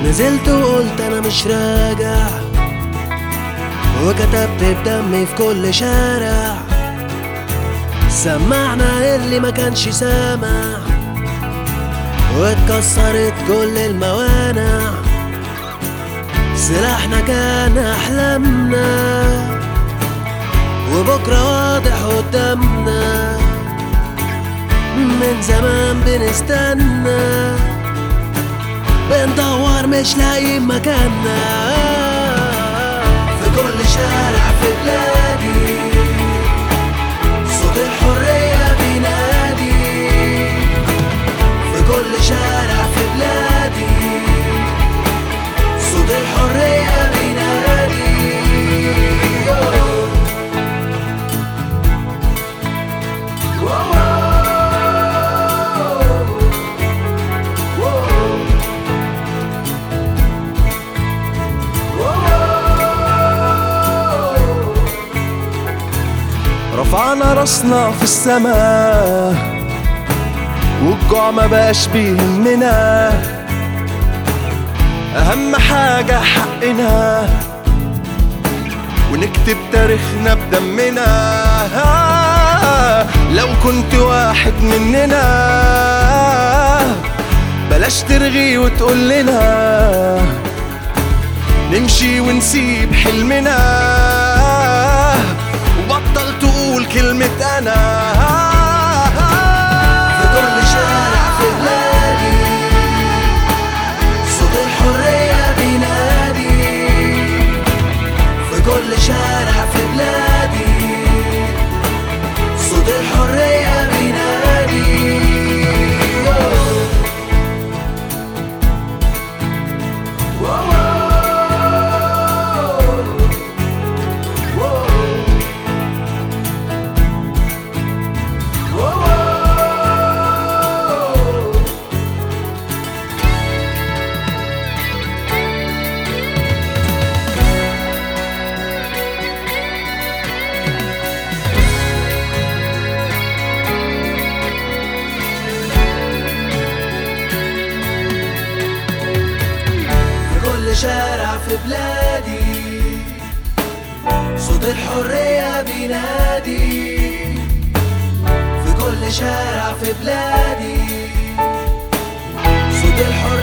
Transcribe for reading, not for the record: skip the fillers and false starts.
نزلت وقلت انا مش راجع، وكتبت بدمي في كل شارع. سمعنا اللي ما كانش سامع، واتكسرت كل الموانع. سلاحنا كان احلامنا، وبكرة واضح قدامنا. من زمان بنستنى، بندور مش لاقيين مكاننا. في كل شارع في بلادي صوت الحرية بينادي. في كل شارع في بلادي صوت الحرية بينادي. رفعنا راسنا في السماء، والجوع ما بقاش بيهمنا. اهم حاجة حقنا، ونكتب تاريخنا بدمنا. لو كنت واحد مننا بلاش ترغي وتقول لنا نمشي ونسيب حلمنا، وبطل تقول كلمة أنا. في كل شارع في بلادي صوت الحرية بينادي. في كل شارع في بلادي صوت الحرية بينادي. شارع في بلادي صوت الحرية بينادي. في كل شارع في بلادي صوت الحرية